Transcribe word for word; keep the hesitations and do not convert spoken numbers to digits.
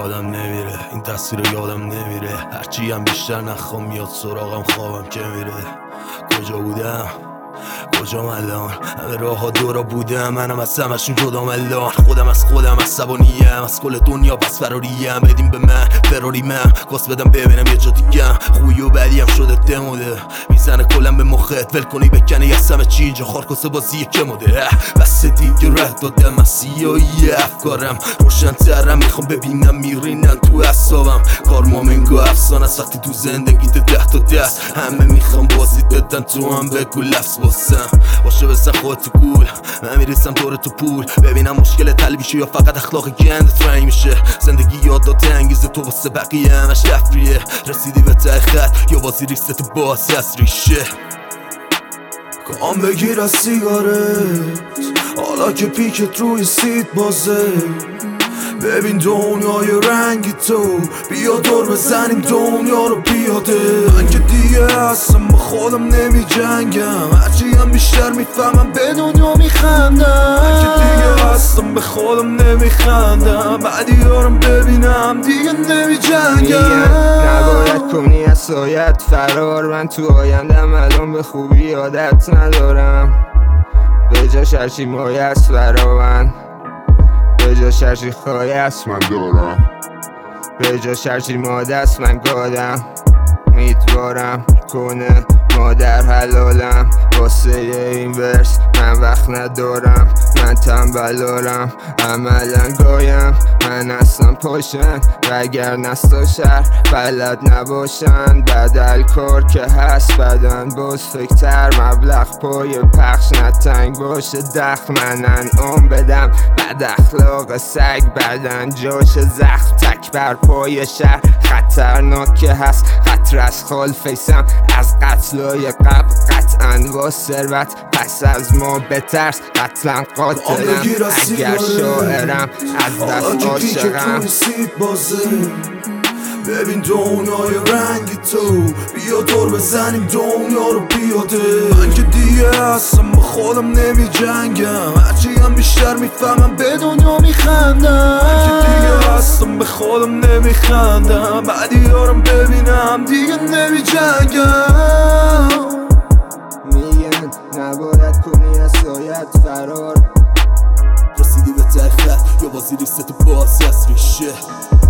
یادم نمیره این تصویر یادم نمیره، هرچی هم بیشتر نخوام میاد سراغم، خوابم که میره. کجا بودم کجام الان؟ همه راه ها دورا بودم، منم از همشون جدام الان. خودم از خودم عصبانیم، از کل دنیا پس فراریم. بدیم به من فراریمم، گاز بدم ببینم یه جا دیگم. خوی و بدی هم شده دموده، میزنه کلم به مخت، ول کنی بکنی از همه چی اینجا خارکاسه بازی که مده. بس دیگه رد دادم از سیاهی افکارم، روشن ترم میخوام ببینم میرینن تو اعصابم. کار مومنگو افسانه است وقتی تو زندگی ده تا دست، همه میخوام بازی بدن تو هم بگو لفظ باسم. باشه بزن خود تو گول، من میریسم دور تو پول، ببینم مشکل حل میشه یا فقط اخلاق گندت رنگ میشه. زندگی یادات انگیزه تو واسه بقیه همش تفریه، رسیدی به ته خط یا بازی ریست تو باز از ریشه. کام بگیر از سیگارت حالا که پیکت روی سیت بازه، ببین دنیای رنگی تو، بیا دور بزنیم دنیا رو پیاده. من که دیگه هستم با خودم نمی جنگم، هرچی هم بیشتر میفهمم به دنیا میخندم. من که دیگه هستم به خودم نمی خندم، بعدی یارم ببینم دیگه نمی جنگم. نباید کنی از سایت فرار، من تو آیندم الان به خوبی عادت ندارم. به جاش هرچی مایه است فرا من، به جاش هرچی خواهی است من دارم، به جاش هرچی ماده است من گادم. امیدوارم کنه مادر حلالم، واسه این ورس من وقت ندارم. من تنبلارم عملا گایم، من اصلا پاشن وگر نستا شهر بلد نباشن. بدل کار که هست بدن باز فکتر، مبلغ پای پخش نتنگ باشه دخل. من انعام بدم بد اخلاق سگ، بدن جاش زخم تک بر پای شهر. خطرناک که هست خطر از خال فیسم، از قتلای قبل قطعا با ثروت، پس از ما بترس قتلا قاتلم. اگر شاعرم از دست عاشقم، ببین دنیای رنگی تو، بیا دور بزنیم دنیا رو پیاده. من که دیگه هستم با خودم نمی جنگم، هرچی هم بیشتر میفهمم به دنیا میخندم. من که دیگه هستم به خودم نمی خندم، بعدی یارم ببینم دیگه نمی جنگم. میگن نباید کنی از سایت فرار، رسیدی به ته خط یا بازی ریست باز از ریشه.